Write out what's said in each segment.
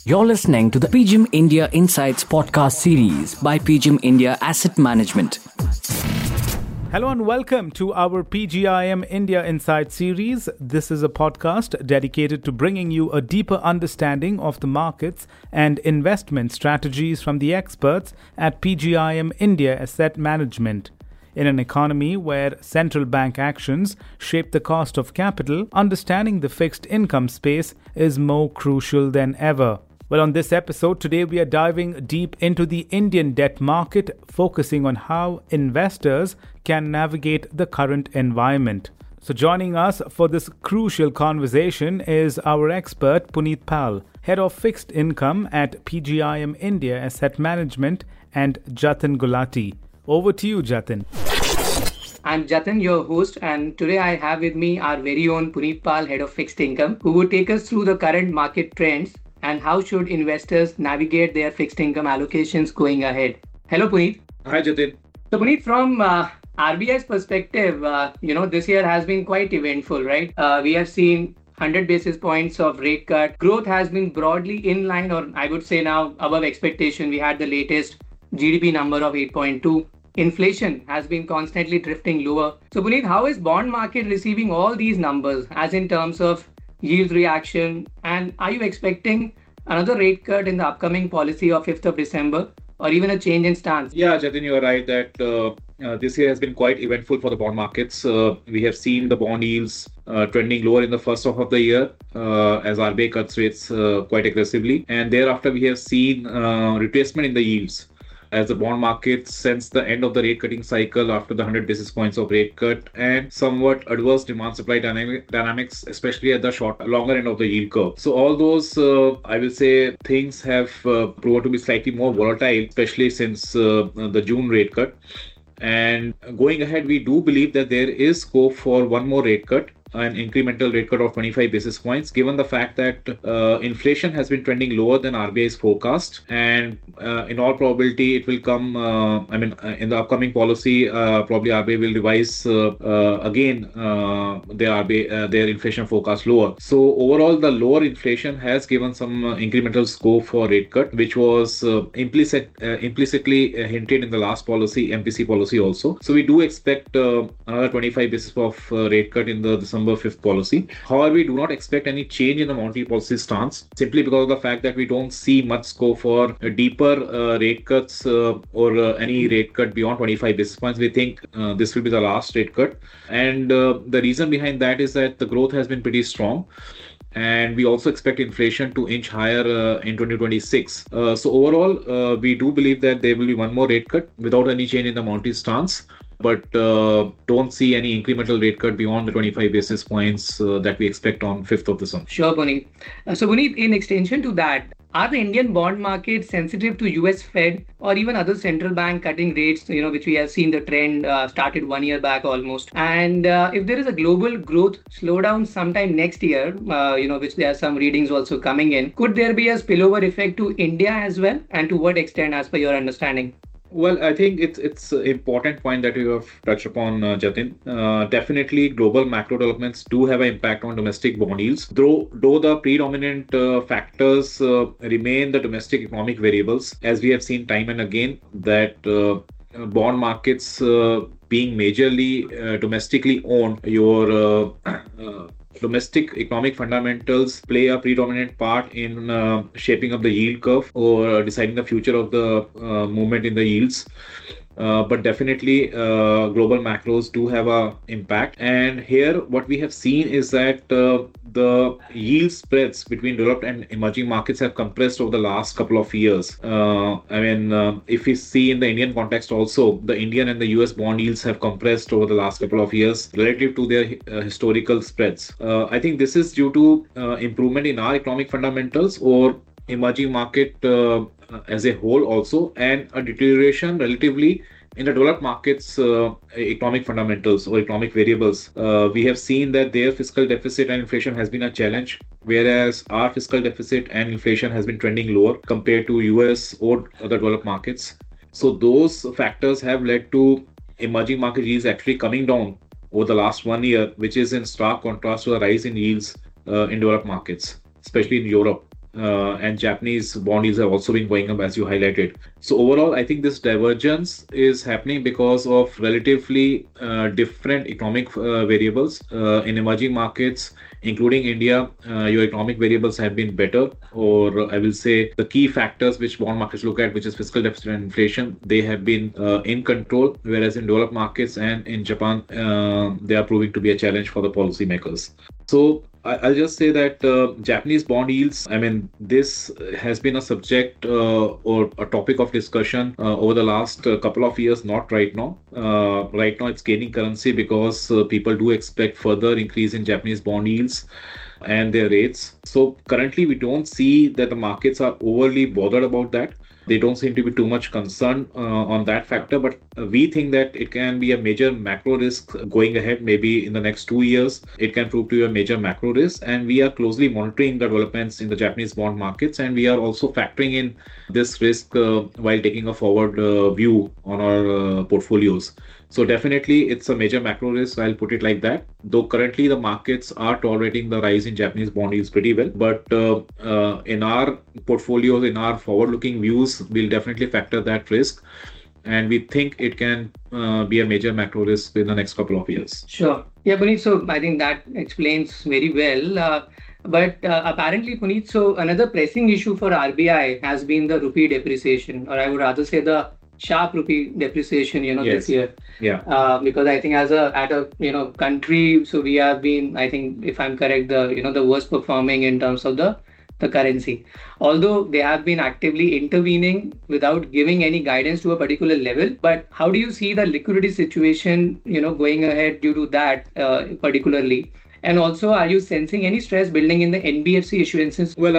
You're listening to the PGIM India Insights podcast series by PGIM India Asset Management. Hello and welcome to our PGIM India Insights series. This is a podcast dedicated to bringing you a deeper understanding of the markets and investment strategies from the experts at PGIM India Asset Management. In an economy where central bank actions shape the cost of capital, understanding the fixed income space is more crucial than ever. Well, on this episode today, we are diving deep into the Indian debt market, focusing on how investors can navigate the current environment. So joining us for this crucial conversation is our expert Puneet Pal, Head of Fixed Income at PGIM India Asset Management, and Jatin Gulati. Over to you, Jatin. I'm Jatin, your host, and today I have with me our very own Puneet Pal, Head of Fixed Income, who will take us through the current market trends and how should investors navigate their fixed income allocations going ahead. Hello, Puneet. Hi, Jatin. So, Puneet, from RBI's perspective, this year has been quite eventful, right? We have seen 100 basis points of rate cut. Growth has been broadly in line, or I would say now above expectation. We had the latest GDP number of 8.2. Inflation has been constantly drifting lower. So, Puneet, how is bond market receiving all these numbers as in terms of yield reaction, and are you expecting another rate cut in the upcoming policy of 5th of December or even a change in stance? Yeah, Jatin, you are right that this year has been quite eventful for the bond markets. We have seen the bond yields trending lower in the first half of the year as RBI cuts rates quite aggressively, and thereafter we have seen retracement in the yields as the bond market since the end of the rate cutting cycle after the 100 basis points of rate cut, and somewhat adverse demand supply dynamics, especially at the longer end of the yield curve. So all those, I will say, things have proven to be slightly more volatile, especially since the June rate cut. And going ahead, we do believe that there is scope for one more rate cut, an incremental rate cut of 25 basis points, given the fact that inflation has been trending lower than RBI's forecast, and in all probability it will come in the upcoming policy, probably RBI will revise again their inflation forecast lower. So overall, the lower inflation has given some incremental scope for rate cut, which was implicitly hinted in the last policy, MPC policy also. So we do expect another 25 basis points of rate cut in the December 5th policy. However, we do not expect any change in the monetary policy stance, simply because of the fact that we don't see much scope for deeper rate cuts or any rate cut beyond 25 basis points. We think this will be the last rate cut, and the reason behind that is that the growth has been pretty strong, and we also expect inflation to inch higher in 2026. So overall, we do believe that there will be one more rate cut without any change in the monetary stance, but don't see any incremental rate cut beyond the 25 basis points that we expect on 5th of December. Sure, Puneet. So, Puneet, in extension to that, are the Indian bond market sensitive to US Fed or even other central bank cutting rates, which we have seen the trend started 1 year back almost? And if there is a global growth slowdown sometime next year, which there are some readings also coming in, could there be a spillover effect to India as well? And to what extent, as per your understanding? Well, I think it's an important point that you have touched upon, Jatin. Definitely, global macro developments do have an impact on domestic bond yields. Though the predominant factors remain the domestic economic variables, as we have seen time and again that bond markets being majorly domestically owned, your domestic economic fundamentals play a predominant part in shaping up the yield curve or deciding the future of the movement in the yields. But definitely global macros do have an impact. And here what we have seen is that the yield spreads between developed and emerging markets have compressed over the last couple of years. If we see in the Indian context also, the Indian and the US bond yields have compressed over the last couple of years relative to their historical spreads. I think this is due to improvement in our economic fundamentals or emerging market as a whole also, and a deterioration relatively in the developed markets economic fundamentals or economic variables. We have seen that their fiscal deficit and inflation has been a challenge, whereas our fiscal deficit and inflation has been trending lower compared to US or other developed markets. So those factors have led to emerging market yields actually coming down over the last 1 year, which is in stark contrast to a rise in yields in developed markets, especially in Europe. and Japanese bond yields have also been going up, as you highlighted. So overall, I think this divergence is happening because of relatively different economic variables in emerging markets, including India. Your economic variables have been better, or I will say the key factors which bond markets look at, which is fiscal deficit and inflation, they have been in control, whereas in developed markets and in Japan, they are proving to be a challenge for the policymakers. So I'll just say that Japanese bond yields, I mean, this has been a subject or a topic of discussion over the last couple of years, not right now. Right now, it's gaining currency because people do expect further increase in Japanese bond yields and their rates. So currently, we don't see that the markets are overly bothered about that. They don't seem to be too much concerned on that factor, but we think that it can be a major macro risk going ahead. Maybe in the next 2 years, it can prove to be a major macro risk. And we are closely monitoring the developments in the Japanese bond markets. And we are also factoring in this risk while taking a forward view on our portfolios. So definitely it's a major macro risk, I'll put it like that. Though currently the markets are tolerating the rise in Japanese bond yields pretty well. But in our portfolios, in our forward-looking views, we'll definitely factor that risk. And we think it can be a major macro risk in the next couple of years. Sure. Yeah, Puneet, so I think that explains very well. But apparently, Puneet, so another pressing issue for RBI has been the rupee depreciation, or I would rather say the sharp rupee depreciation, this year. Yeah. Because I think at a country, so we have been, I think, if I'm correct, the worst performing in terms of the currency. Although they have been actively intervening without giving any guidance to a particular level. But how do you see the liquidity situation, going ahead due to that particularly? And also, are you sensing any stress building in the NBFC issuances? Well,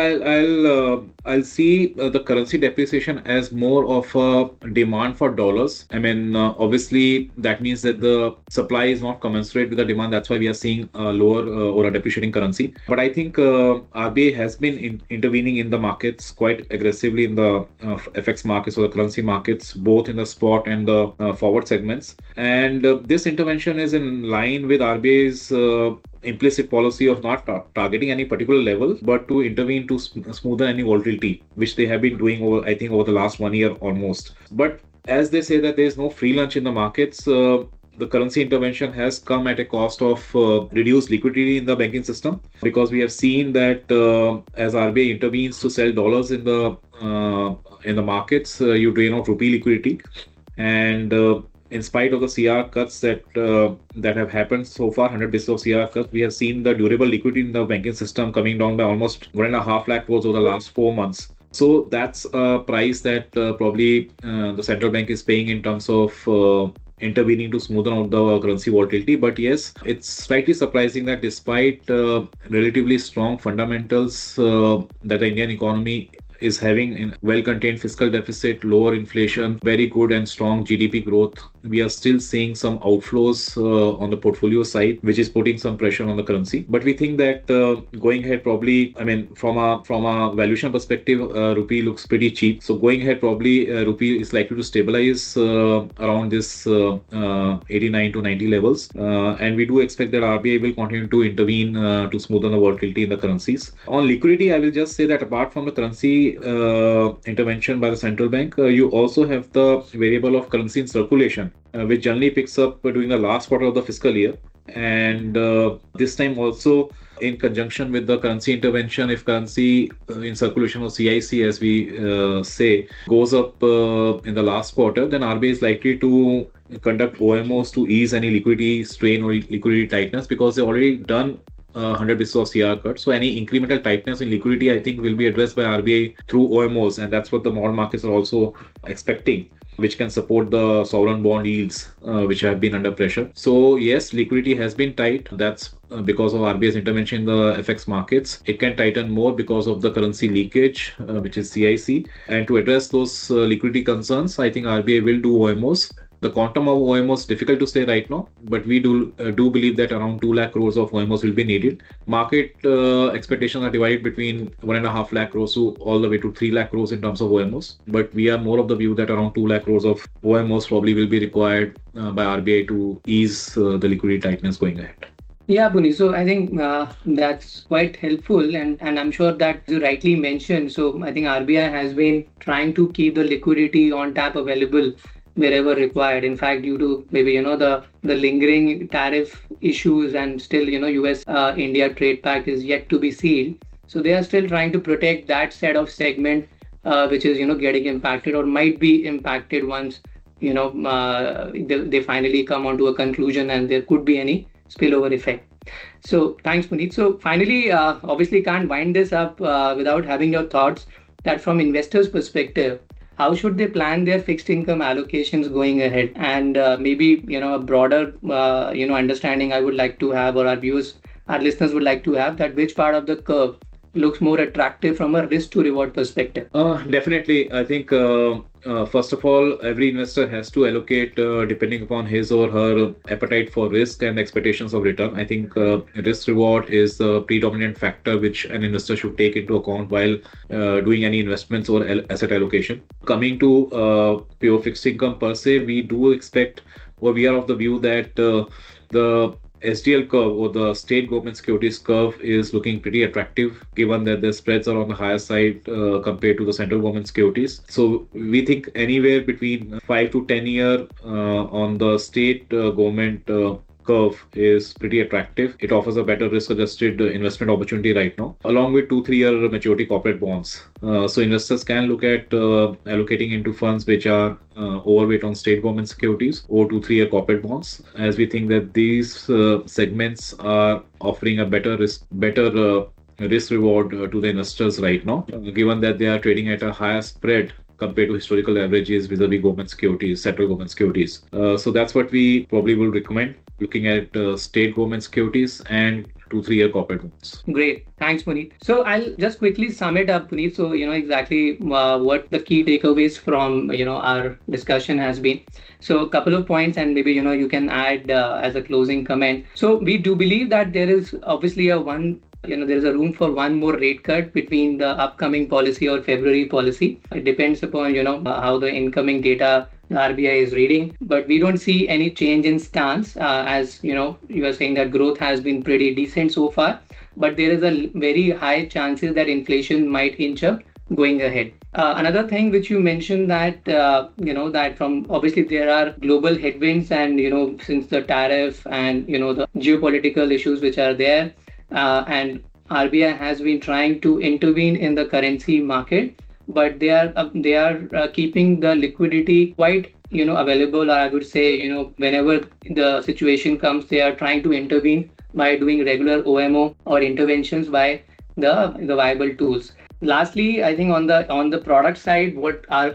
I'll see the currency depreciation as more of a demand for dollars. I mean, obviously, that means that the supply is not commensurate with the demand. That's why we are seeing a lower or a depreciating currency. But I think RBI has been intervening in the markets quite aggressively in the FX markets or the currency markets, both in the spot and the forward segments. And this intervention is in line with RBI's implicit policy of not targeting any particular level, but to intervene to smoothen any volatility, which they have been doing over the last 1 year almost. But as they say that there is no free lunch in the markets, the currency intervention has come at a cost of reduced liquidity in the banking system, because we have seen that as RBI intervenes to sell dollars in the markets, you drain out rupee liquidity. And in spite of the CR cuts that have happened so far, 100 basis of CR cuts, we have seen the durable liquidity in the banking system coming down by almost 1.5 lakh crores over the last 4 months. So that's a price that probably the central bank is paying in terms of intervening to smoothen out the currency volatility. But yes, it's slightly surprising that despite relatively strong fundamentals that the Indian economy is having in well-contained fiscal deficit, lower inflation, very good and strong GDP growth, we are still seeing some outflows on the portfolio side, which is putting some pressure on the currency. But we think that going ahead, probably, I mean, from a valuation perspective, rupee looks pretty cheap. So going ahead, probably rupee is likely to stabilize around this 89 to 90 levels. And we do expect that RBI will continue to intervene to smoothen the volatility in the currencies. On liquidity, I will just say that apart from the currency intervention by the central bank, you also have the variable of currency in circulation, which generally picks up during the last quarter of the fiscal year. And this time also, in conjunction with the currency intervention, if currency in circulation or CIC, as we say, goes up in the last quarter, then RBI is likely to conduct OMOs to ease any liquidity strain or liquidity tightness, because they've already done 100 basis of CR cut. So any incremental tightness in liquidity, I think, will be addressed by RBI through OMOs. And that's what the bond markets are also expecting, which can support the sovereign bond yields, which have been under pressure. So yes, liquidity has been tight. That's because of RBI's intervention in the FX markets. It can tighten more because of the currency leakage, which is CIC. And to address those liquidity concerns, I think RBI will do OMOs. The quantum of OMOs is difficult to say right now, but we do believe that around 2 lakh crores of OMOs will be needed. Market expectations are divided between 1.5 lakh crores to all the way to 3 lakh crores in terms of OMOs. But we are more of the view that around 2 lakh crores of OMOs probably will be required by RBI to ease the liquidity tightness going ahead. Yeah, Puni. So I think that's quite helpful, and I'm sure that you rightly mentioned. So I think RBI has been trying to keep the liquidity on tap available wherever required. In fact, due to maybe the lingering tariff issues and still U.S. India trade pact is yet to be sealed. So they are still trying to protect that set of segment which is getting impacted or might be impacted once they finally come onto a conclusion and there could be any spillover effect. So thanks, Puneet. So finally, obviously can't wind this up without having your thoughts that from investors' perspective, how should they plan their fixed income allocations going ahead? And maybe a broader understanding I would like to have, or our viewers, our listeners would like to have, that which part of the curve looks more attractive from a risk to reward perspective. Definitely. I think, first of all, every investor has to allocate depending upon his or her appetite for risk and expectations of return. I think risk reward is the predominant factor which an investor should take into account while doing any investments or asset allocation. Coming to pure fixed income per se, we do expect, or we are of the view that the SDL curve or the state government securities curve is looking pretty attractive given that the spreads are on the higher side compared to the central government securities. So we think anywhere between 5 to 10 year on the state government curve is pretty attractive. It offers a better risk-adjusted investment opportunity right now, along with 2-3 year maturity corporate bonds. So investors can look at allocating into funds which are overweight on state government securities or 2-3 year corporate bonds, as we think that these segments are offering a better risk reward to the investors right now, given that they are trading at a higher spread compared to historical averages vis-a-vis government securities, central government securities. So that's what we probably will recommend, looking at state government securities and 2-3 year corporate bonds. Great. Thanks, Puneet. So I'll just quickly sum it up, Puneet. So, exactly what the key takeaways from, our discussion has been. So a couple of points, and maybe, you can add as a closing comment. So we do believe that there is obviously there is a room for one more rate cut between the upcoming policy or February policy. It depends upon, how the incoming data the RBI is reading, but we don't see any change in stance as, you are saying that growth has been pretty decent so far, but there is a very high chances that inflation might inch up going ahead. Another thing which you mentioned that, that from obviously there are global headwinds and, since the tariff and, the geopolitical issues which are there, and RBI has been trying to intervene in the currency market, but they are keeping the liquidity quite available. Or I would say whenever the situation comes, they are trying to intervene by doing regular OMO or interventions by the viable tools. Lastly, I think on the product side, what our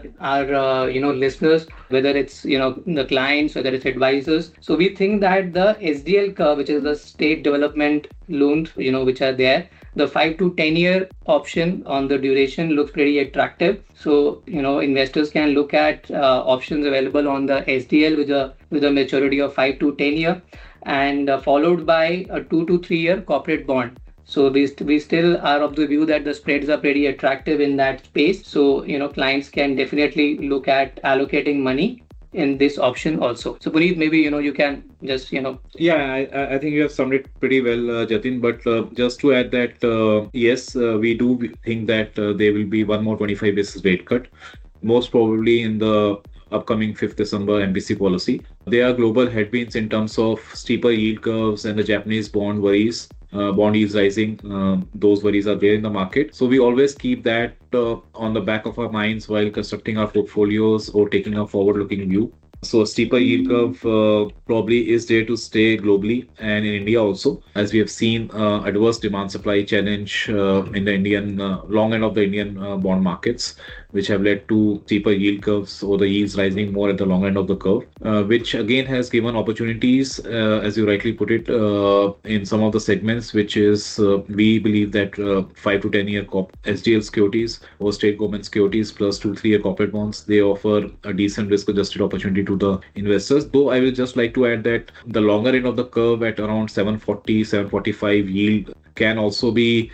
listeners, whether it's the clients, whether it's advisors, so we think that the SDL curve, which is the state development loans, which are there, the 5 to 10 year option on the duration looks pretty attractive. So investors can look at options available on the SDL with a maturity of 5 to 10 year, and followed by a 2 to 3 year corporate bond. So we still are of the view that the spreads are pretty attractive in that space. So clients can definitely look at allocating money in this option also. So Puneet, maybe you can just Yeah, I think you have summed it pretty well, Jatin. But just to add that yes, we do think that there will be one more 25 basis rate cut, most probably in the upcoming 5th December MPC policy. There are global headwinds in terms of steeper yield curves and the Japanese bond worries. Bond yields rising, those worries are there in the market. So we always keep that on the back of our minds while constructing our portfolios or taking a forward-looking view. So a steeper yield curve probably is there to stay globally and in India also, as we have seen adverse demand supply challenge in the Indian long end of the Indian bond markets, which have led to steeper yield curves or the yields rising more at the long end of the curve, which again has given opportunities, as you rightly put it, in some of the segments, which is we believe that 5 to 10 year SDL securities or state government securities plus 2-3 year corporate bonds, they offer a decent risk adjusted opportunity to the investors. Though I will just like to add that the longer end of the curve at around 740, 745 yield can also be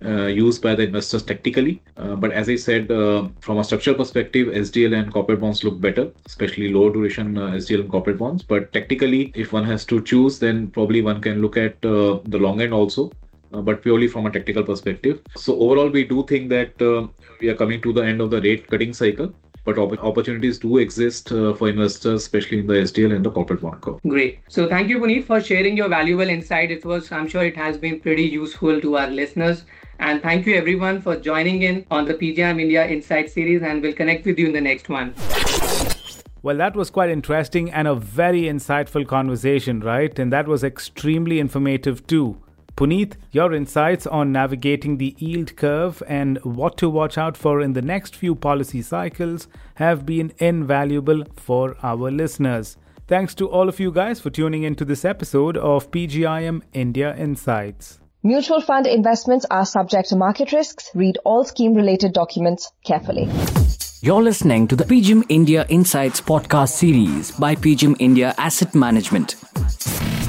used by the investors tactically. But as I said, from a structural perspective, SDL and corporate bonds look better, especially lower duration SDL and corporate bonds. But tactically, if one has to choose, then probably one can look at the long end also. But purely from a tactical perspective. So overall, we do think that we are coming to the end of the rate cutting cycle, but opportunities do exist for investors, especially in the SDL and the corporate bond curve. Great. So thank you, Puneet, for sharing your valuable insight. I'm sure it has been pretty useful to our listeners. And thank you everyone for joining in on the PGIM India Insight series, and we'll connect with you in the next one. Well, that was quite interesting and a very insightful conversation, right? And that was extremely informative too. Puneet, your insights on navigating the yield curve and what to watch out for in the next few policy cycles have been invaluable for our listeners. Thanks to all of you guys for tuning into this episode of PGIM India Insights. Mutual fund investments are subject to market risks. Read all scheme-related documents carefully. You're listening to the PGIM India Insights podcast series by PGIM India Asset Management.